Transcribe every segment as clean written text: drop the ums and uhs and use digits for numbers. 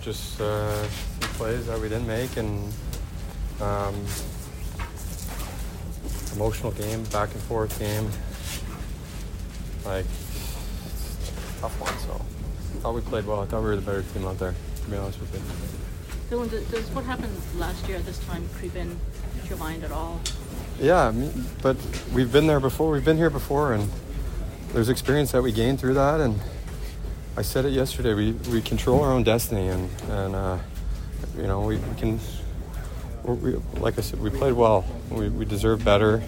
just some plays that we didn't make, and emotional game, back and forth game. Like, tough one. So I thought we played well. I thought we were the better team out there, to be honest with you. Dylan, does what happened last year at this time creep in your mind at all? Yeah, but we've been there before. We've been here before, and there's experience that we gained through that. And I said it yesterday. We control our own destiny, and you know, we can. Like I said, we played well. We deserve better.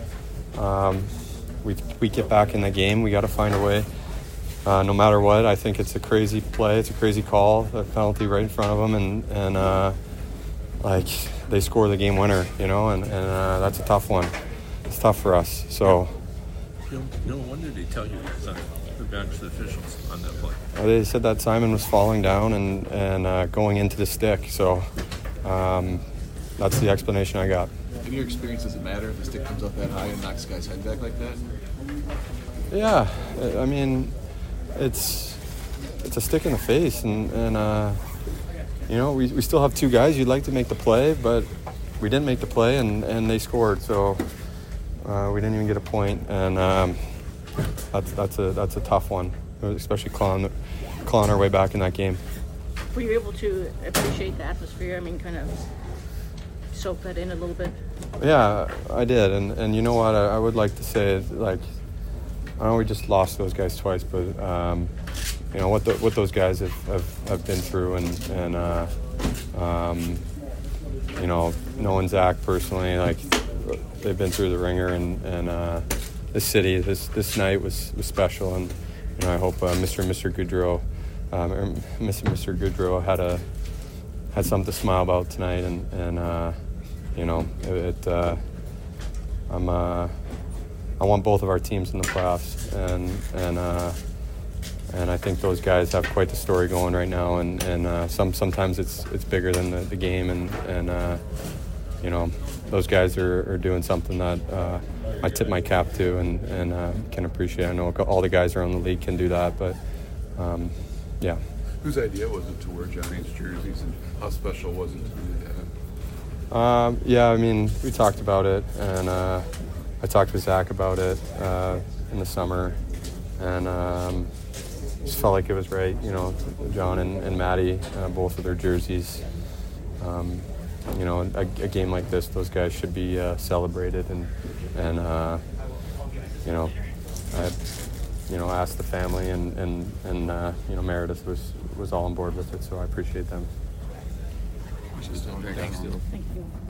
We get back in the game. We got to find a way. No matter what, I think it's a crazy play. It's a crazy call. The penalty right in front of them, and like they score the game winner, you know, and that's a tough one. It's tough for us. So. No wonder they tell you the bench, the officials on that play. They said that Simon was falling down and going into the stick. So that's the explanation I got. In your experience, does it matter if the stick comes up that high and knocks the guy's head back like that? Yeah, I mean, it's a stick in the face, and you know, we still have two guys. You'd like to make the play, but we didn't make the play, and they scored. So we didn't even get a point, and that's a tough one, especially clawing our way back in that game. Were you able to appreciate the atmosphere? I mean, kind of soak that in a little bit? Yeah, I did, and you know what? I would like to say, like, I know we just lost those guys twice, but you know what those guys have been through, and you know, knowing Zach personally, like, they've been through the ringer, and this city, this night was special, and you know, I hope Mr. Goudreau had something to smile about tonight, and you know, I want both of our teams in the playoffs, and I think those guys have quite the story going right now, and sometimes it's bigger than the game, and you know, those guys are doing something that I tip my cap to, and can appreciate. I know all the guys around the league can do that, but yeah. Whose idea was it to wear Johnny's jerseys, and how special was it to do that? Yeah, I mean, we talked about it, and I talked with Zach about it in the summer, and just felt like it was right. You know, John and Maddie, both of their jerseys. You know, a game like this, those guys should be celebrated, and you know, I asked the family, and you know, Meredith was all on board with it, so I appreciate them. Thanks, Dylan. Thank you.